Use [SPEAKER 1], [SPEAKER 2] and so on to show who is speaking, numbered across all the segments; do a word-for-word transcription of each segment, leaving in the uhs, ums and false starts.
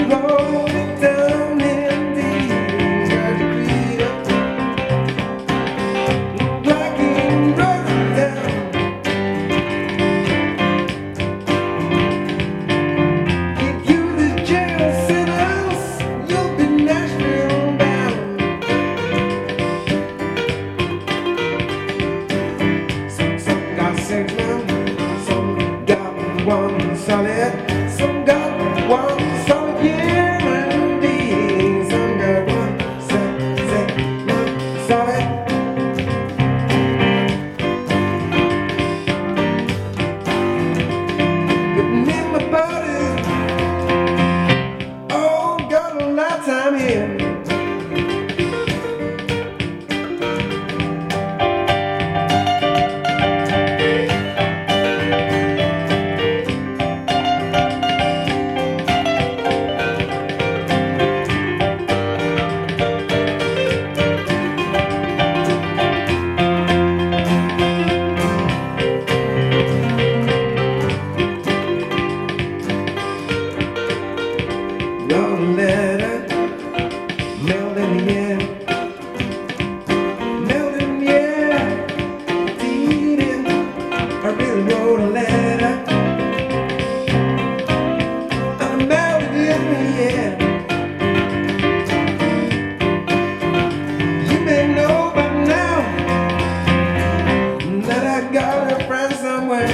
[SPEAKER 1] wrote it down in the tried to create like he wrote it down. If you the jail sentence, you'll be Nashville bound. Some, some got six months, some got one solid, some got one solid year indeed. Some got one set, set, one solid. But me and my buddy, oh, got a lifetime here. Wrote a letter, mailed in the air, mailed in the air, did it. I really wrote a letter, and I mailed it in the air. You may know by now that I got a friend somewhere.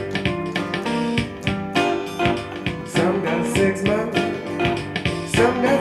[SPEAKER 1] Some got six months, some got